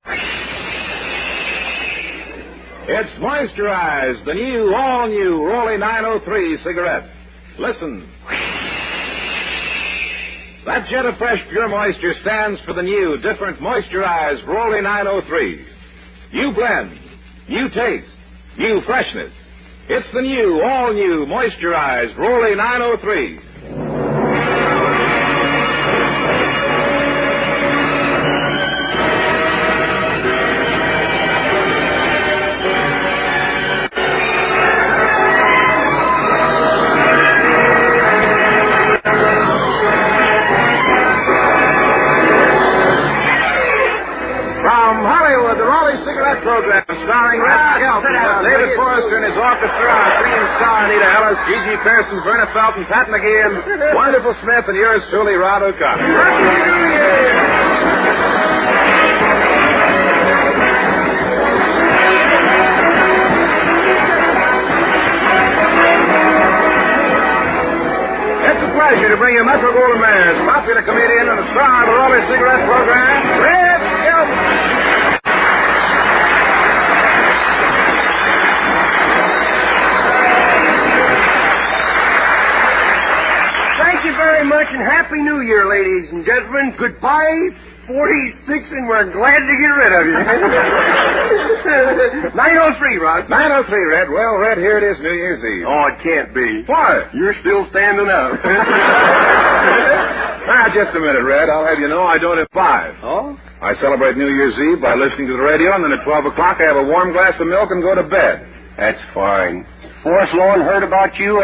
It's moisturized, the new, all-new Rolly 903 cigarette. Listen. That jet of fresh, pure moisture stands for the new, different, moisturized Rolly 903. New blend, new taste, new freshness. It's the new, all-new, moisturized Rolly 903. Program starring Red Skelton, David Forrester and his orchestra, our singing star Anita Ellis, Gigi Pearson, Verna Felton, Pat McGeehan, Wonderful Smith, and yours truly, Rod O'Connor. It's a pleasure to bring you Metro Goldwyn Mayer's popular comedian and the star of the Rolly Cigarette Program, Red Skelton. Very much, and Happy New Year, ladies and gentlemen. Goodbye, 46, and we're glad to get rid of you. 903, Rod. 903, Red. Well, Red, here it is, New Year's Eve. Oh, it can't be. Why? You're still standing up. Just a minute, Red. I'll have you know I don't have 5. Oh? I celebrate New Year's Eve by listening to the radio, and then at 12 o'clock I have a warm glass of milk and go to bed. That's fine. Forrest Lawn heard about you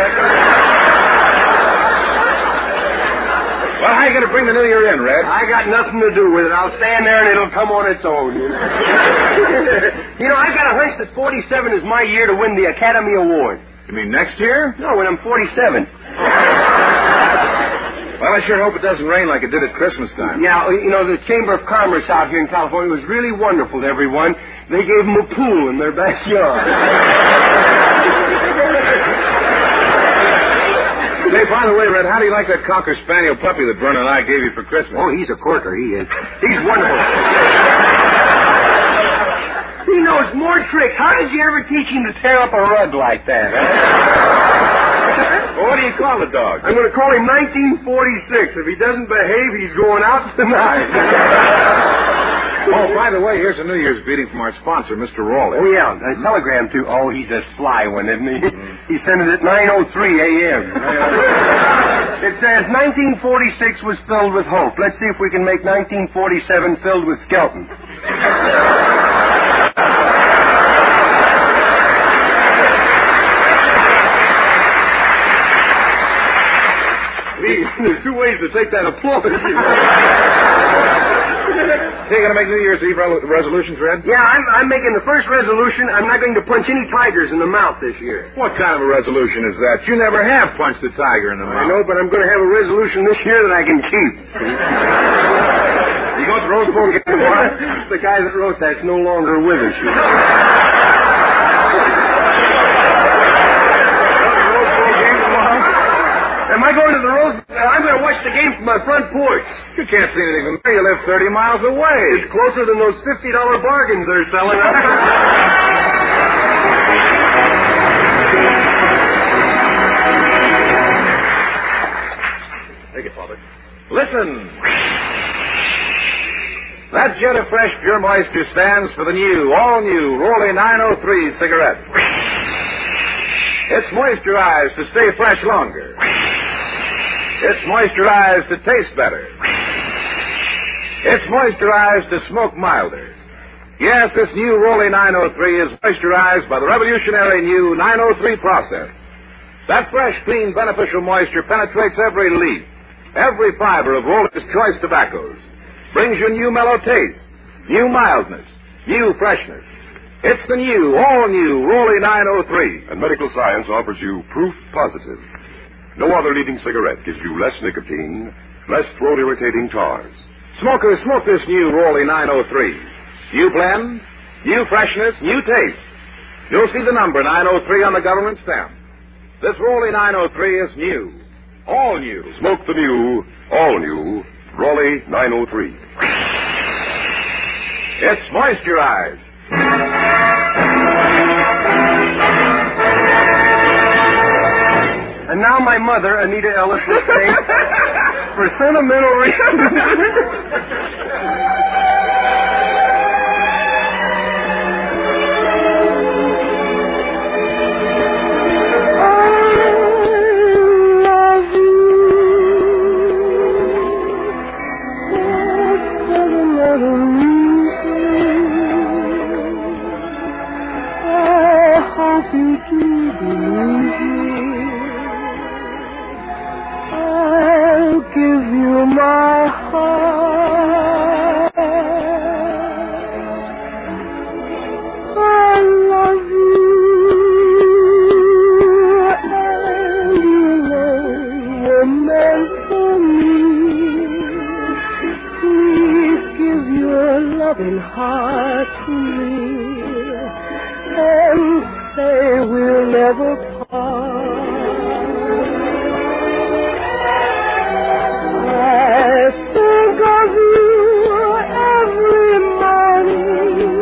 Well, how are you going to bring the New Year in, Red? I got nothing to do with it. I'll stand there and it'll come on its own. I got a hunch that 47 is my year to win the Academy Award. You mean next year? No, when I'm 47. Well, I sure hope it doesn't rain like it did at Christmas time. Yeah, the Chamber of Commerce out here in California was really wonderful to everyone. They gave them a pool in their backyard. Say, by the way, Red, how do you like that Cocker Spaniel puppy that Verna and I gave you for Christmas? Oh, he's a corker, he is. He's wonderful. He knows more tricks. How did you ever teach him to tear up a rug like that? Well, what do you call the dog? I'm going to call him 1946. If he doesn't behave, he's going out tonight. Oh, by the way, here's a New Year's greeting from our sponsor, Mr. Rawley. Oh, yeah, a telegram, too. Oh, he's a sly one, isn't he? He sent it at 9:03 a.m. It says, 1946 was filled with hope. Let's see if we can make 1947 filled with Skelton. There's 2 ways to take that applause. So you're going to make New Year's Eve resolutions, Red? Yeah, I'm making the first resolution. I'm not going to punch any tigers in the mouth this year. What kind of a resolution is that? You never have punched a tiger in the mouth. I know, but I'm going to have a resolution this year that I can keep. You going to the Rose Bowl game tomorrow? The guy that wrote that's no longer with us. Am I going to the Rose Bowl? I'm going to watch the game from my front porch. You can't see anything from there. You live 30 miles away. It's closer than those $50 bargains they're selling. Take it, Father. Listen. That jet of fresh, pure moisture stands for the new, all-new Rolly 903 cigarette. It's moisturized to stay fresh longer. It's moisturized to taste better. It's moisturized to smoke milder. Yes, this new Rolly 903 is moisturized by the revolutionary new 903 process. That fresh, clean, beneficial moisture penetrates every leaf, every fiber of Rolly's choice tobaccos, brings you new mellow taste, new mildness, new freshness. It's the new, all-new Rolly 903. And medical science offers you proof positive. No other leading cigarette gives you less nicotine, less throat-irritating tars. Smokers, smoke this new Rolly 903. New blend, new freshness, new taste. You'll see the number 903 on the government stamp. This Rolly 903 is new, all new. Smoke the new, all new Rolly 903. It's moisturized. And now my mother, Anita Ellis, will sing for sentimental reasons. Heart to me and say we'll never part. I think of you every morning,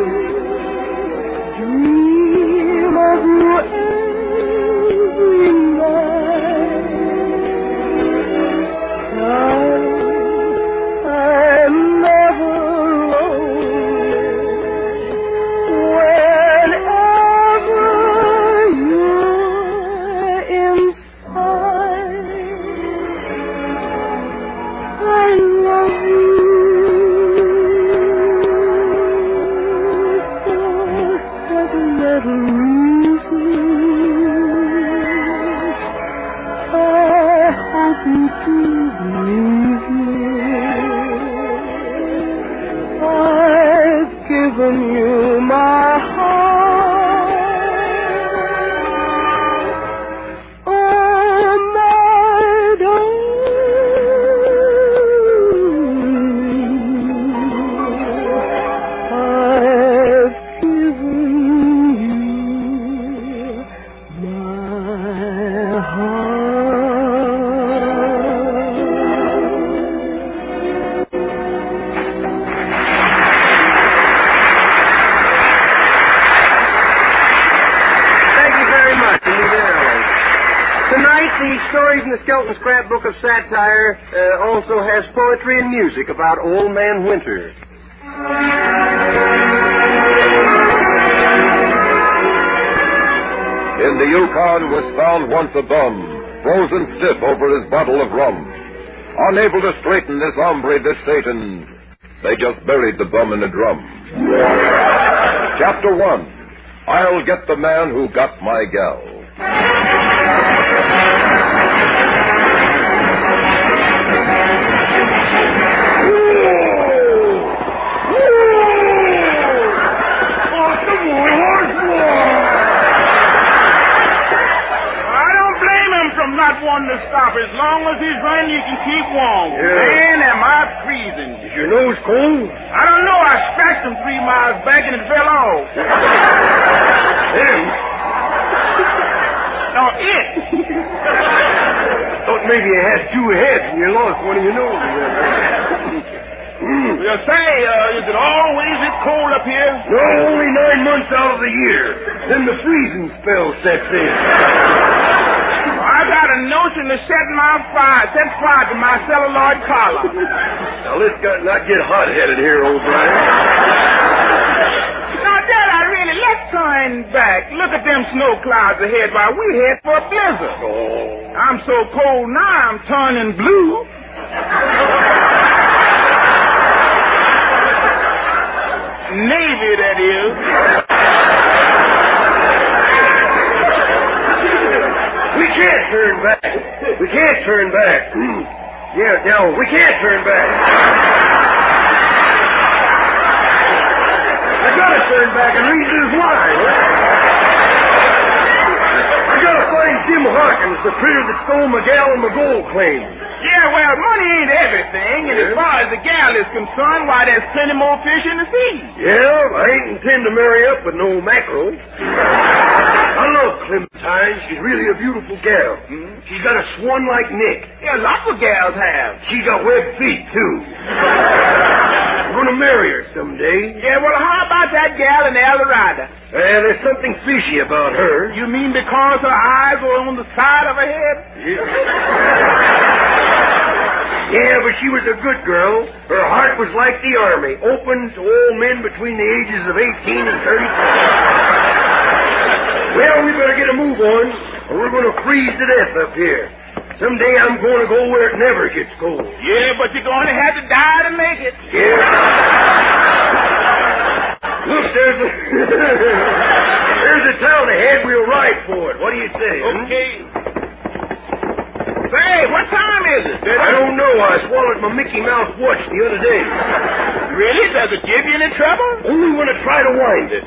dream of you every night. I'm never you my heart, oh my darling, I've given you my heart. The Stories in the Skelton Scrapbook of Satire also has poetry and music about Old Man Winter. In the Yukon was found once a bum, frozen stiff over his bottle of rum. Unable to straighten this hombre, this Satan, they just buried the bum in a drum. Chapter 1, I'll Get the Man Who Got My Gal. One to stop. As long as he's running, you can keep warm. Yeah. Man, am I freezing. Is your nose cold? I don't know. I scratched him 3 miles back and it fell off. Him? No, it. Thought maybe you had 2 heads and you lost one of your noses. You say, is it always this cold up here? No, only 9 months out of the year. Then the freezing spell sets in. I got a notion to set fire to my celluloid collar. Now, let's not get hot-headed here, old Brian. Now, Dad, let's turn back. Look at them snow clouds ahead while we head for a blizzard. Oh. I'm so cold now, I'm turning blue. Navy, that is. We can't turn back. We can't turn back. Yeah, no, we can't turn back. I gotta turn back and read this line. I gotta find Jim Harkins, the critter that stole my gal and my gold claim. Yeah, well, money ain't everything, and as far as the gal is concerned, why, there's plenty more fish in the sea. Yeah, I ain't intend to marry up with no mackerel. Now, love Clementine. She's really a beautiful gal. She's got a swan-like neck. Yeah, lots of gals have. She's got webbed feet, too. I'm going to marry her someday. Yeah, well, how about that gal in El Dorado? There's something fishy about her. You mean because her eyes were on the side of her head? Yeah, but she was a good girl. Her heart was like the army, open to all men between the ages of 18 and 35. Well, we better get a move on, or we're going to freeze to death up here. Someday I'm going to go where it never gets cold. Yeah, but you're going to have to die to make it. Yeah. Look, there's a town ahead. We'll ride for it. What do you say? Okay. Say, what time is it? I don't know. I swallowed my Mickey Mouse watch the other day. Really? Does it give you any trouble? Only when I try to wind it.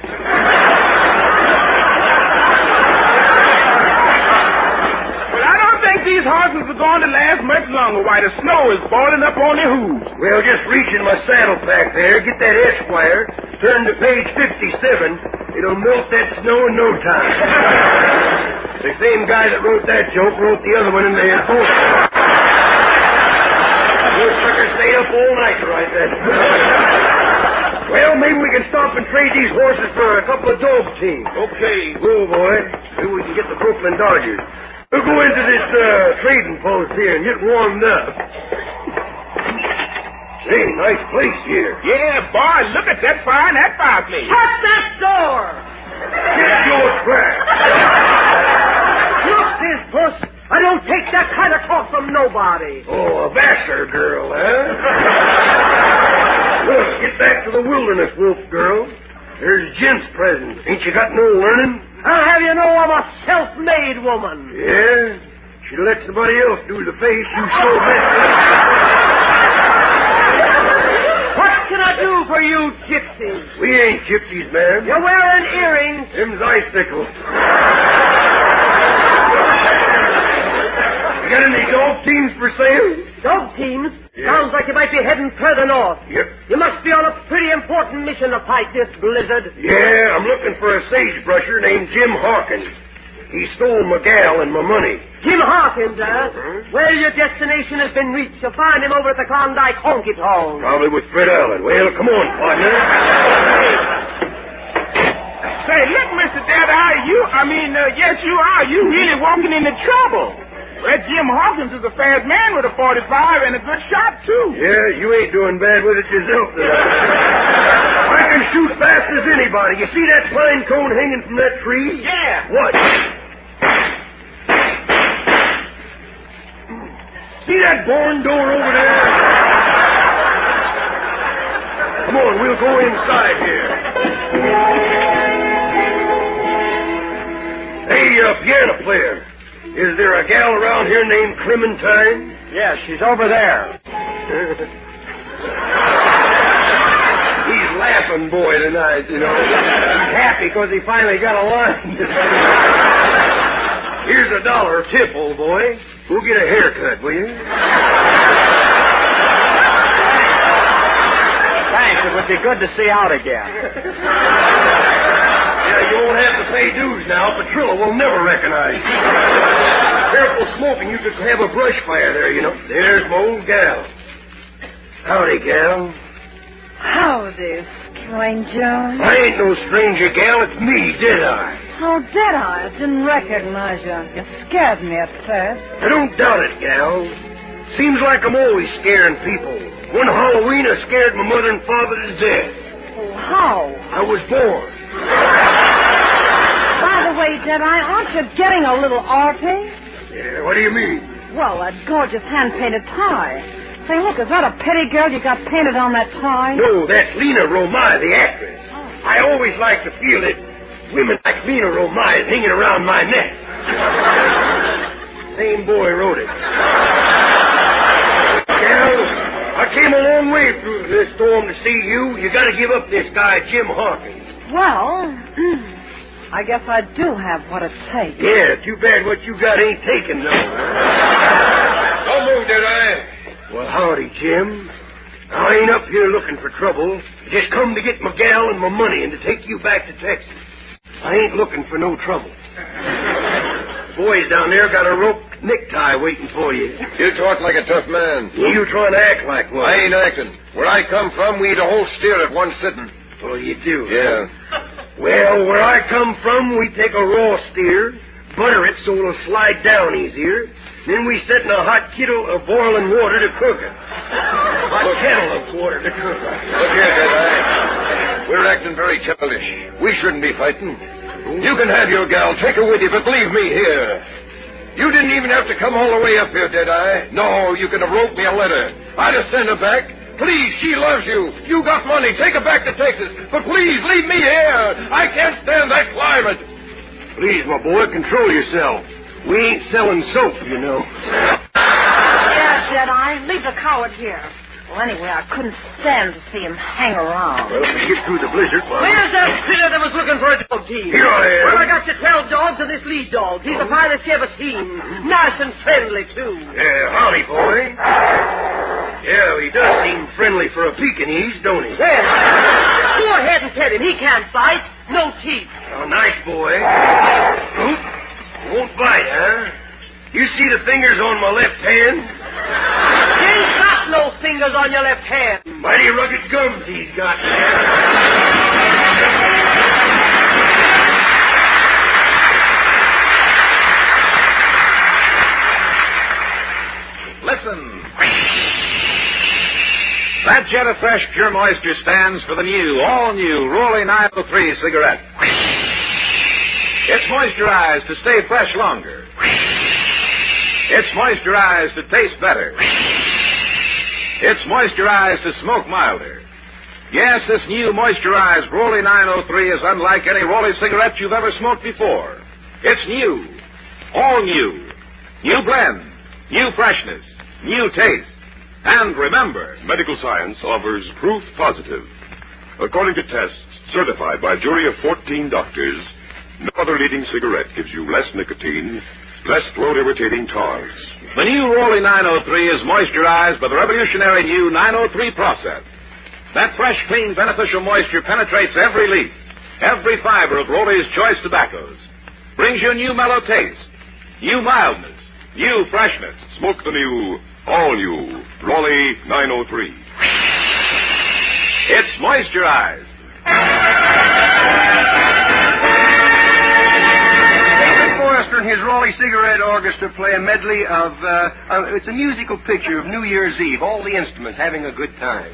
Well, I don't think these horses are going to last much longer while the snow is boiling up on their hooves. Well, just reach in my saddle pack there, get that Esquire, turn to page 57. It'll melt that snow in no time. The same guy that wrote that joke wrote the other one in the post. Those suckers stayed up all night to write that. Well, maybe we can stop and trade these horses for a couple of dog teams. Okay. Whoa, boy. Maybe we can get the Brooklyn Dodgers. We'll go into this trading post here and get warmed up. Hey, nice place here. Yeah, boy, look at that fireplace. Shut that door! Get your trap. Look, this puss. I don't take that kind of talk from nobody. Oh, a Vassar girl, huh? Look, get back to the wilderness, Wolf girl. There's Jim's present. Ain't you got no learning? I'll have you know I'm a self-made woman. Yeah? She lets somebody else do the face. You so messed up. What can I do for you, gypsies? We ain't gypsies, ma'am. You're wearing earrings. Them's icicles. You got any dog teams for sale? Dog teams? Yeah. Sounds like you might be heading further north. Yep. You must be on a pretty important mission to fight this blizzard. Yeah, I'm looking for a sagebrusher named Jim Hawkins. He stole my gal and my money. Jim Hawkins, Well, your destination has been reached. You'll find him over at the Klondike Honky Tonk. Probably with Fred Allen. Well, come on, partner. Say, look, Mr. Deadeye, yes, you are. You really walking into trouble. Well, Jim Hawkins is a fast man with a 45 and a good shot, too. Yeah, you ain't doing bad with it yourself, there. I can shoot fast as anybody. You see that pine cone hanging from that tree? Yeah. What? See that barn door over there? Come on, we'll go inside here. Hey, piano player. Is there a gal around here named Clementine? Yeah, she's over there. He's laughing boy tonight, you know. He's happy because he finally got a line. Here's $1 tip, old boy. Go get a haircut, will you? Thanks. It would be good to see out again. Yeah, you won't have to pay dues now. Petrillo will never recognize you. Careful smoking. You could have a brush fire there, you know. There's my old gal. Howdy, gal. Howdy, stranger. I ain't no stranger, gal. It's me, Deadeye. Oh, Deadeye, I didn't recognize you. You scared me at first. I don't doubt it, gal. Seems like I'm always scaring people. One Halloween, I scared my mother and father to death. Oh, how? I was born. By the way, Deadeye, aren't you getting a little arty? Yeah, what do you mean? Well, that gorgeous hand-painted tie. Say, look, is that a petty girl you got painted on that tie? No, that's Lena Romay, the actress. Oh. I always like to feel that women like Lena Romay is hanging around my neck. Same boy wrote it. Gal, I came a long way through this storm to see you. You got to give up this guy, Jim Hawkins. Well, I guess I do have what it takes. Yeah, too bad what you got ain't taken, though. Don't move, Deadeye. Well, howdy, Jim. I ain't up here looking for trouble. Just come to get my gal and my money and to take you back to Texas. I ain't looking for no trouble. Boys down there got a rope necktie waiting for you. You talk like a tough man. You trying to act like one? I ain't acting. Where I come from, we eat a whole steer at one sitting. Oh, you do? Yeah. Well, where I come from, we take a raw steer, butter it so it'll slide down easier, then we set in a hot kettle of boiling water to cook it. Hot kettle of water to cook it. Look here, Deadeye. We're acting very childish. We shouldn't be fighting. You can have your gal. Take her with you, but leave me here. You didn't even have to come all the way up here, Deadeye. No, you could have wrote me a letter. I'd have sent her back. Please, she loves you. You got money. Take her back to Texas. But please, leave me here. I can't stand that climate. Please, my boy, control yourself. We ain't selling soap, you know. Yeah, Jedi. Leave the coward here. Well, anyway, I couldn't stand to see him hang around. Well, if we get through the blizzard... Where's that critter that was looking for a dog team? Here I am. Well, I got your 12 dogs and this lead dog. He's the finest you ever seen. Nice and friendly, too. Howdy, boy. Yeah, he does seem friendly for a Pekingese, don't he? Well, go ahead and pet him. He can't bite. No teeth. Oh, nice boy. Oop. Won't bite, huh? You see the fingers on my left hand? You ain't got no fingers on your left hand. Mighty rugged gums he's got, man. Listen. That jet of fresh, pure moisture stands for the new, all-new Rolly 903 cigarette. It's moisturized to stay fresh longer. It's moisturized to taste better. It's moisturized to smoke milder. Yes, this new moisturized Rolly 903 is unlike any Rolly cigarette you've ever smoked before. It's new. All new. New blend. New freshness. New taste. And remember, medical science offers proof positive. According to tests certified by a jury of 14 doctors, no other leading cigarette gives you less nicotine, less throat-irritating tars. the new Rolly 903 is moisturized by the revolutionary new 903 process. That fresh, clean, beneficial moisture penetrates every leaf, every fiber of Rolly's choice tobaccos. Brings you new mellow taste, new mildness, new freshness. Smoke the new, all-new Rolly 903. It's moisturized. Forrester and his Raleigh Cigarette Orchestra play a medley of, it's a musical picture of New Year's Eve, all the instruments having a good time.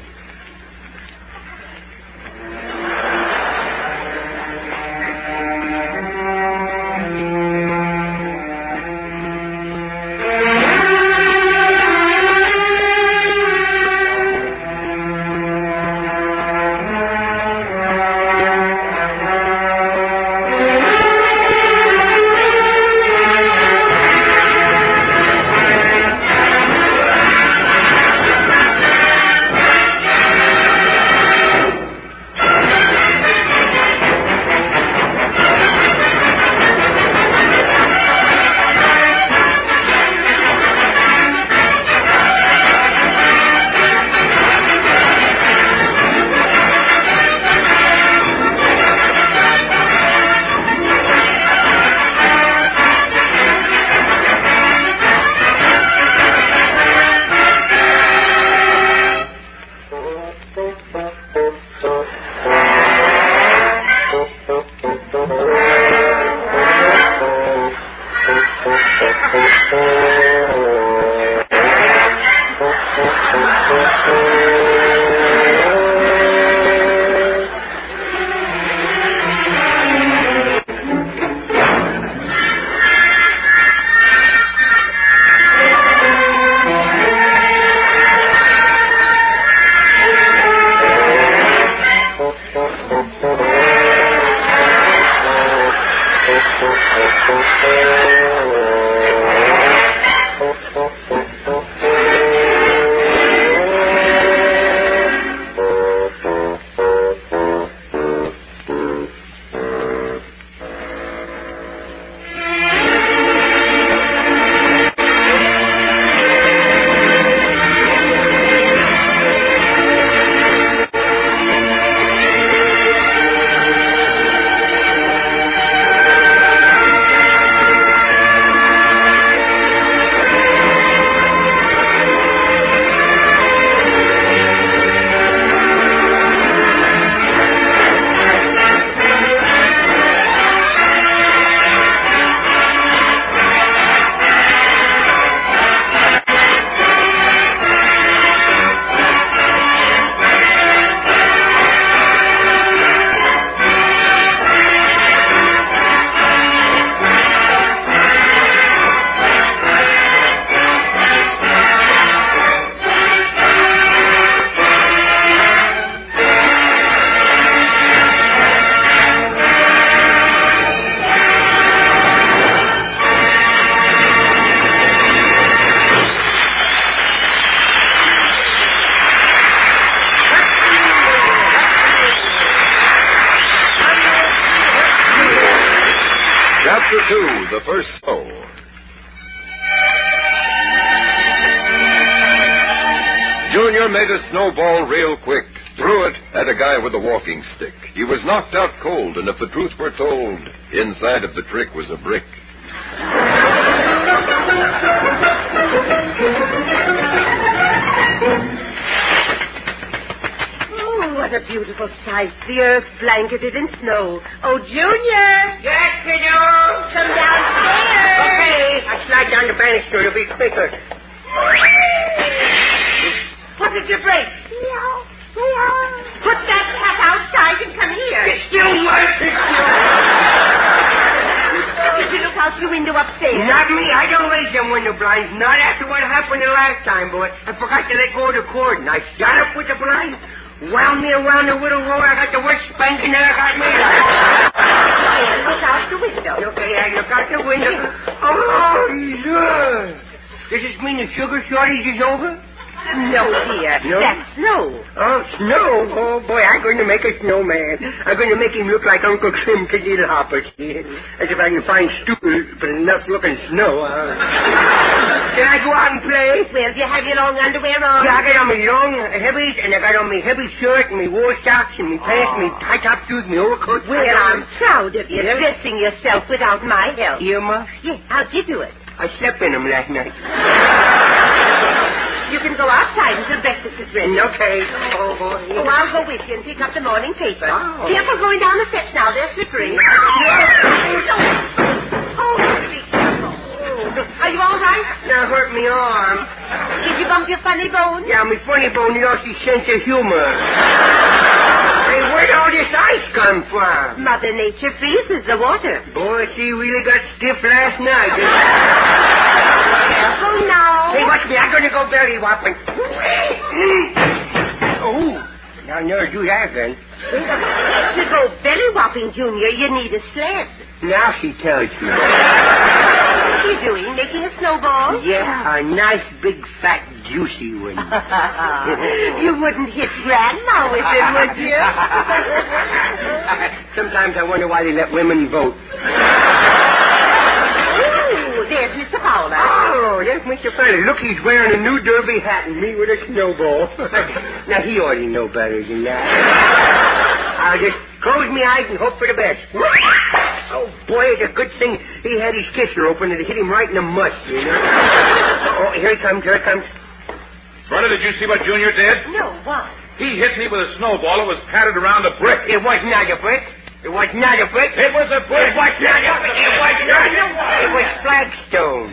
Chapter 2, The First Snow. Junior made a snowball real quick, threw it at a guy with a walking stick. He was knocked out cold, and if the truth were told, inside of the trick was a brick. Oh, what a beautiful sight. The earth blanketed in snow. Oh, Junior! Yes, kiddo? Come downstairs! Okay, I slide down the banister. It'll be quicker. What did you break? Meow. Meow. Put that cat outside and come here. It's still worse. Did you look out the window upstairs? Not me. I don't raise them window blinds. Not after what happened the last time, boy. I forgot to let go of the cord, and I shot up with the blind. Wound me around the little road. I got the worst spanking that I got made of. Look out the window. Okay, I look out the window. Oh, yeah. Does this mean the sugar shortage is over? No, dear. No? That's snow. Oh, snow? Oh, boy, I'm going to make a snowman. I'm going to make him look like Uncle Tim Hopper. As if I can find stupid but enough looking snow. Can I go out and play? Well, do you have your long underwear on? Yeah, I got on my long heavies, and I got on my heavy shirt, and my wool socks, and my pants, and my high-top shoes, my overcoat. Well, I'm proud of you, dressing yourself without my help. Irma? Yes, how'd you do it? I slept in them last night. You can go outside until breakfast is ready. Okay. Oh, boy. Oh, I'll go with you and pick up the morning paper. Oh. Careful going down the steps now. They're slippery. Oh, be careful. Are you all right? That hurt me arm. Did you bump your funny bone? Yeah, my funny bone lost his sense of humor. Hey, where'd all this ice come from? Mother Nature freezes the water. Boy, she really got stiff last night. Careful now. Hey, watch me. I'm going to go belly whopping. Oh, now never do that then. To go belly whopping, Junior, you need a sled. Now she tells you. What are you doing? Making a snowball? Yeah, a nice, big, fat, juicy one. You wouldn't hit Grandma with it, would you? Sometimes I wonder why they let women vote. Ooh, there's Mr. Fowler. Oh, there's Mr. Fowler. Look, he's wearing a new derby hat and me with a snowball. Now, he ought to know better than that. I'll just close my eyes and hope for the best. Oh, boy, it's a good thing he had his kisser open and it hit him right in the mush, you know. Oh, here he comes, here he comes. Brother, did you see what Junior did? No, what? He hit me with a snowball that was patted around a brick. It was not a brick. It was not a brick. It was a brick. It was not a brick. It was not a brick. It was flagstone.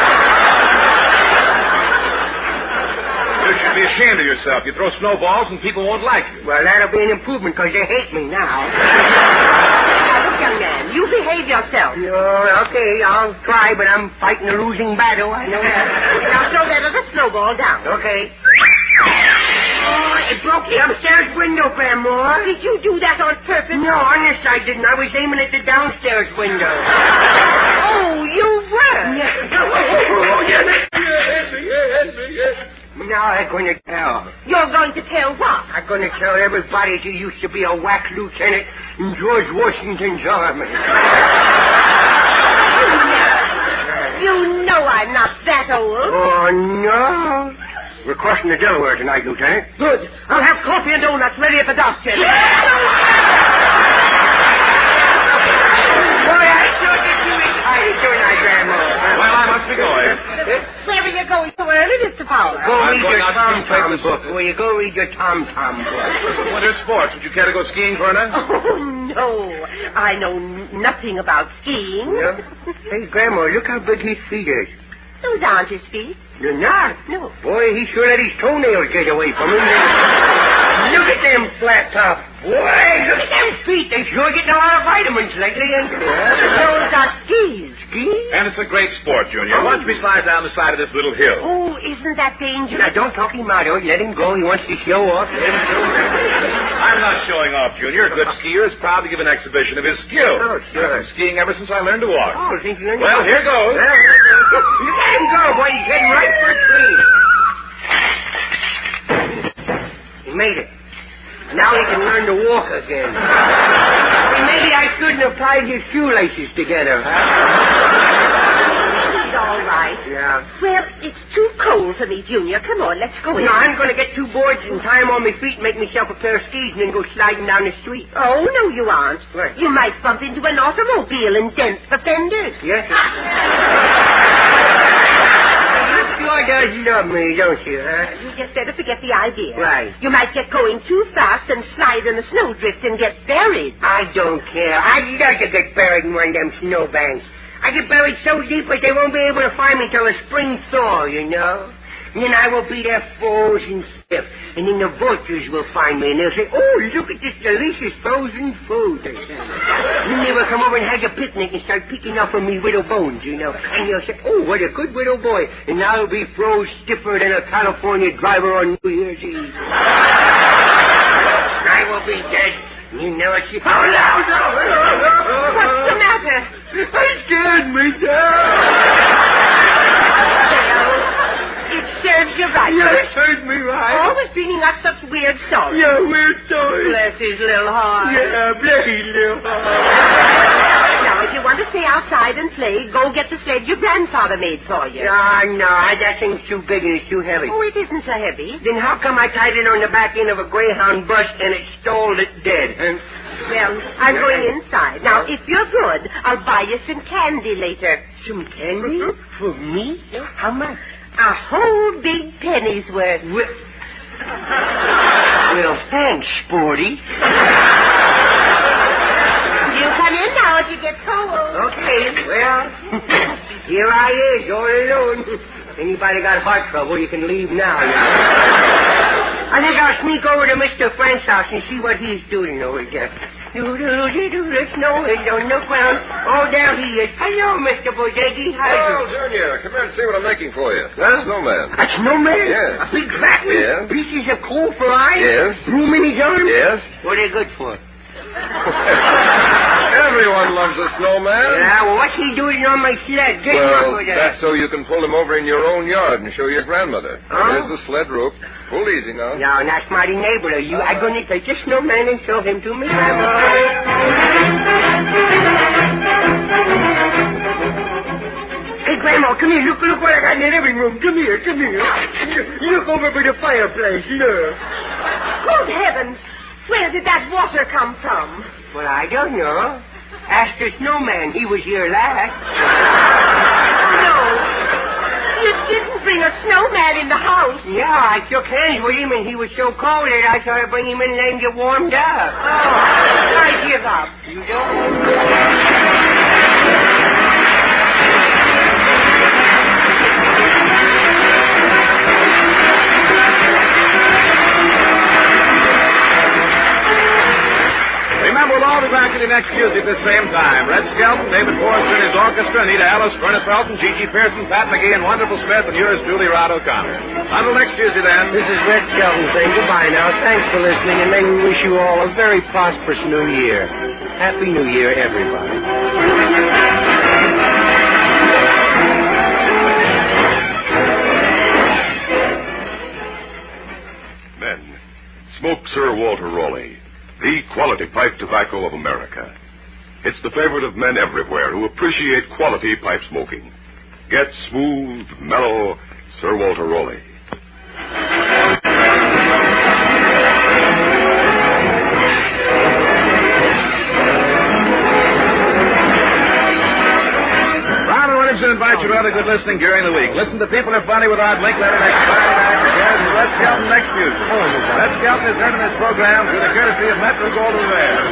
You should be ashamed of yourself. You throw snowballs and people won't like you. Well, that'll be an improvement because they hate me now. Now, look, young man, you behave yourself. Oh, okay, I'll try, but I'm fighting a losing battle. I know that. Now throw that other snowball down. Okay. Oh, it broke the upstairs window, Grandma. Did you do that on purpose? No, honest, I didn't. I was aiming at the downstairs window. Oh, you were? Now I'm going to tell. You're going to tell what? I'm going to tell everybody you used to be a whack lieutenant in George Washington's army. You know I'm not that old. Oh, no. We're crossing the Delaware tonight, Lieutenant. Good. I'll have coffee and donuts ready at the dock, Jen. Boy, I sure did you excited, don't I, Grandma? Well, I must be going. Where are you going so early, Mr. Fowler? Go I'm read going your out to Tom-Tom take book. Will you go read your Tom-Tom book? Winter sports. Would you care to go skiing, Verna? Oh, no. I know nothing about skiing. Yeah? Hey, Grandma, look how big his feet is. Those aren't his feet. You're not? No. Boy, he sure let his toenails get away from him. Look at them flat tops. Boy, look at them feet. They sure getting a lot of vitamins lately, ain't they? Those are skis. Skis? And it's a great sport, Junior. Watch me slide down the side of this little hill. Oh, isn't that dangerous? Now, don't talk him out. Let him go. He wants to show off. Let him show off. I'm not showing off, Junior. A good skier is proud to give an exhibition of his skill. Oh, sure. I've been skiing ever since I learned to walk. Oh, think you Well, here goes. Well, you let him go, boy. He's heading right for a tree. He made it. Now he can learn to walk again. Maybe I shouldn't have tied his shoelaces together, huh? He's all right. Yeah. Well, it's too cold for me, Junior. Come on, let's go in. No, I'm going to get 2 boards and tie 'em on my feet and make myself a pair of skis and then go sliding down the street. Oh, no, you aren't. What? You might bump into an automobile and dent the fenders. Yes. You sure does love me, don't you, huh? You just better forget the idea. Right. You might get going too fast and slide in the snowdrift and get buried. I don't care. I'd like to get buried in one of them snowbanks. I get buried so deep that they won't be able to find me till the spring thaw, you know. And then I will be there frozen stiff. And then the vultures will find me and they'll say, oh, look at this delicious frozen food, they say. And then they will come over and have a picnic and start picking off of me widow bones, you know. And they'll say, oh, what a good widow boy. And I'll be froze stiffer than a California driver on New Year's Eve. I will be dead. You know it. Oh, no. What's the matter? I scared me down. It serves you right. Yeah, it serves me right. Always bringing up such weird stories. Yeah, weird stories. Bless his little heart. Yeah, bless his little heart. Now, if you want to stay outside and play, go get the sled your grandfather made for you. No, that thing's too big and it's too heavy. Oh, it isn't so heavy. Then how come I tied it on the back end of a Greyhound bus and it stalled it dead? Well, I'm going inside. Now, if you're good, I'll buy you some candy later. Some candy? For me? How much? A whole big penny's worth. Well, thanks, Sporty. You come in now if you get cold. Okay, well, here I is, all alone. Anybody got heart trouble, you can leave now. I think I'll sneak over to Mr. Frank's house and see what he's doing over there. The snow is on the ground. Oh, there he is. Hello, Mr. Bodegi. Well, Junior, come here and see what I'm making for you. Huh? A snowman. A snowman? Yes. A big fat one? Yes. Pieces of coal for eyes? Yes. Room in his arms? Yes. What are they good for? Everyone loves a snowman. Yeah, well, what's he doing on my sled? Get him up Well, with that. that's so you can pull him over in your own yard and show your grandmother. Huh? There's the sled rope. Pull easy now. No, that's mighty neighborly. I'm going to take this snowman and show him to me, Grandma. Hey, Grandma, come here. Look what I got in the living room. Come here. Look over by the fireplace. Look. Good heavens! Where did that water come from? Well, I don't know. Ask the snowman. He was here last. No. You didn't bring a snowman in the house. Yeah, I shook hands with him, and he was so cold that I thought I'd bring him in and let him get warmed up. Oh, I give up. You don't? Remember, we'll all be back at you next Tuesday at the same time. Red Skelton, David Forrester and his orchestra, Anita Ellis, Verna Felton, Gigi Pearson, Pat McGee, and Wonderful Smith, and yours truly, Rod O'Connor. Until next Tuesday, then. This is Red Skelton saying goodbye now. Thanks for listening, and may we wish you all a very prosperous New Year. Happy New Year, everybody. Men, smoke Sir Walter Raleigh, the quality pipe tobacco of America. It's the favorite of men everywhere who appreciate quality pipe smoking. Get smooth, mellow Sir Walter Raleigh. Brown and Williamson invite you to other good listening during the week. Listen to People Are Funny with Art Linkletter next Friday night. And Red Skelton next Tuesday. Red Skelton is heard in this program through the courtesy of Metro Goldwyn Mayer.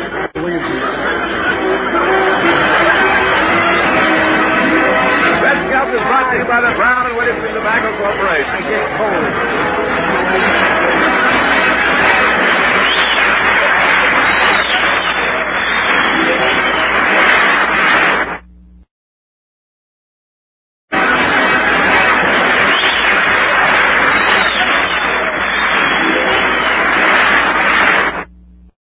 Red Skelton is brought to you by the Brown and Williamson Tobacco Corporation. I get cold.